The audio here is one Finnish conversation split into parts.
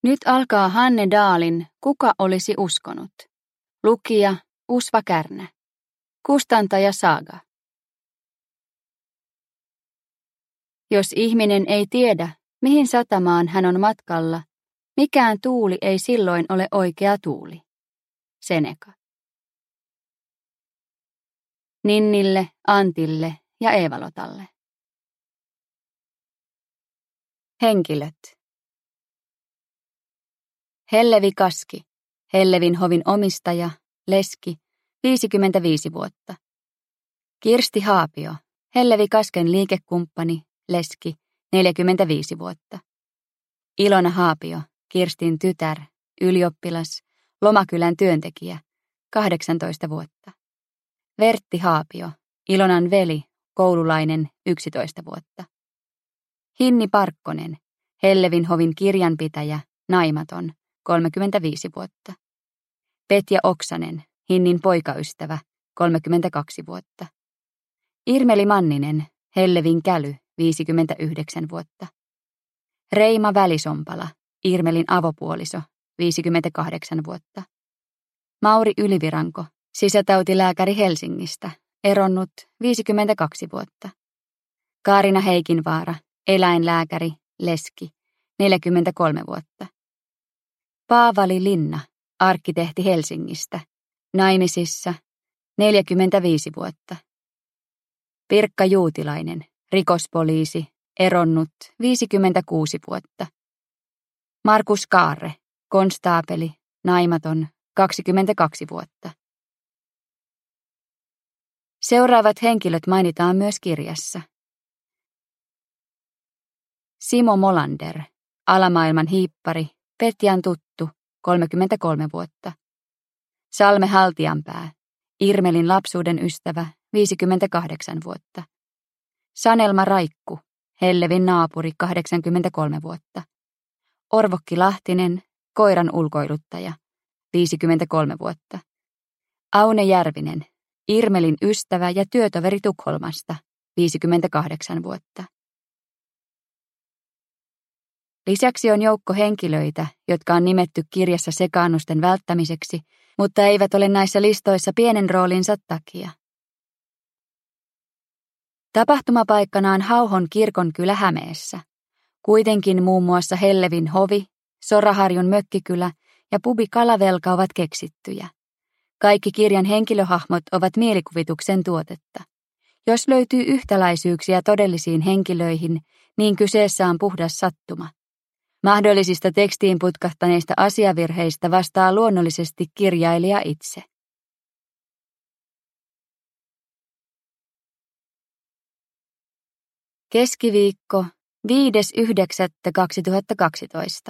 Nyt alkaa Hanne Dahlin Kuka olisi uskonut? Lukija Usva Kärnä. Kustantaja Saga. Jos ihminen ei tiedä, mihin satamaan hän on matkalla, mikään tuuli ei silloin ole oikea tuuli. Seneca. Ninnille, Antille ja Eevalotalle. Henkilöt. Hellevi Kaski, Hellevin hovin omistaja, leski, 55 vuotta. Kirsti Haapio, Hellevi Kasken liikekumppani, leski, 45 vuotta. Ilona Haapio, Kirstin tytär, ylioppilas, Lomakylän työntekijä, 18 vuotta. Vertti Haapio, Ilonan veli, koululainen, 11 vuotta. Hinni Parkkonen, Hellevin hovin kirjanpitäjä, naimaton, 35 vuotta. Petja Oksanen, Hinnin poikaystävä, 32 vuotta. Irmeli Manninen, Hellevin käly, 59 vuotta. Reima Välisompala, Irmelin avopuoliso, 58 vuotta. Mauri Yliviranko, sisätautilääkäri Helsingistä, eronnut, 52 vuotta. Kaarina Heikinvaara, eläinlääkäri, leski, 43 vuotta. Paavali Linna, arkkitehti Helsingistä, naimisissa, 45 vuotta. Pirkka Juutilainen, rikospoliisi, eronnut, 56 vuotta. Markus Kaarre, konstaapeli, naimaton, 22 vuotta. Seuraavat henkilöt mainitaan myös kirjassa. Simo Molander, alamaailman hiippari, Petjan tuttu, 33 vuotta. Salme Haltianpää, Irmelin lapsuuden ystävä, 58 vuotta. Sanelma Raikku, Hellevin naapuri, 83 vuotta. Orvokki Lahtinen, koiran ulkoiluttaja, 53 vuotta. Aune Järvinen, Irmelin ystävä ja työtoveri Tukholmasta, 58 vuotta. Lisäksi on joukko henkilöitä, jotka on nimetty kirjassa sekaannusten välttämiseksi, mutta eivät ole näissä listoissa pienen roolinsa takia. Tapahtumapaikkana on Hauhon kirkonkylä Hämeessä. Kuitenkin muun muassa Hellevin hovi, Soraharjun mökkikylä ja pubi Kalavelka ovat keksittyjä. Kaikki kirjan henkilöhahmot ovat mielikuvituksen tuotetta. Jos löytyy yhtäläisyyksiä todellisiin henkilöihin, niin kyseessä on puhdas sattuma. Mahdollisista tekstiin putkahtaneista asiavirheistä vastaa luonnollisesti kirjailija itse. Keskiviikko, 5.9.2012.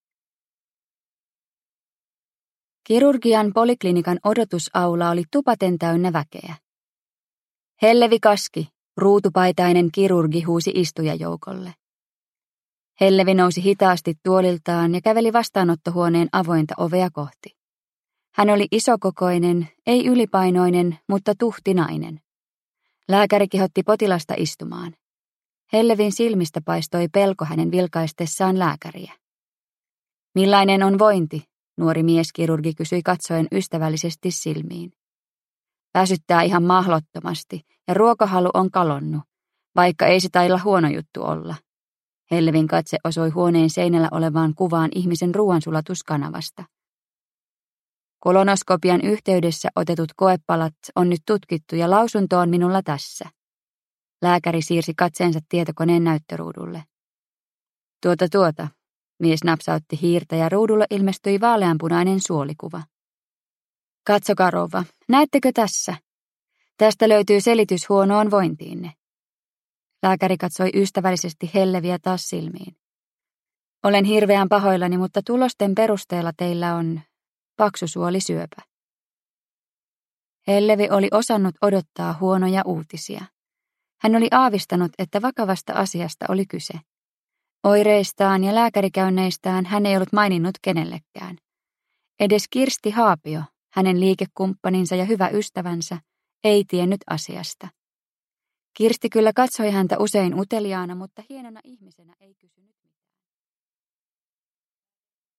Kirurgian poliklinikan odotusaula oli tupaten täynnä väkeä. Hellevi Kaski, ruutupaitainen kirurgi, huusi istujajoukolle. Hellevi nousi hitaasti tuoliltaan ja käveli vastaanottohuoneen avointa ovea kohti. Hän oli isokokoinen, ei ylipainoinen, mutta tuhti nainen. Lääkäri kehotti potilasta istumaan. Hellevin silmistä paistoi pelko hänen vilkaistessaan lääkäriä. Millainen on vointi? Nuori mieskirurgi kysyi katsoen ystävällisesti silmiin. Väsyttää ihan mahlottomasti ja ruokahalu on kalonnut, vaikka ei se tailla huono juttu olla. Hellevin katse osui huoneen seinällä olevaan kuvaan ihmisen ruoansulatuskanavasta. Kolonoskopian yhteydessä otetut koepalat on nyt tutkittu ja lausunto on minulla tässä. Lääkäri siirsi katseensa tietokoneen näyttöruudulle. Tuota, mies napsautti hiirtä ja ruudulle ilmestyi vaaleanpunainen suolikuva. Katsokaa rouva, näettekö tässä? Tästä löytyy selitys huonoon vointiinne. Lääkäri katsoi ystävällisesti Helleviä taas silmiin. Olen hirveän pahoillani, mutta tulosten perusteella teillä on paksusuolisyöpä. Hellevi oli osannut odottaa huonoja uutisia. Hän oli aavistanut, että vakavasta asiasta oli kyse. Oireistaan ja lääkärikäynneistään hän ei ollut maininnut kenellekään. Edes Kirsti Haapio, hänen liikekumppaninsa ja hyvä ystävänsä, ei tiennyt asiasta. Kirsti kyllä katsoi häntä usein uteliaana, mutta hienona ihmisenä ei kysynyt.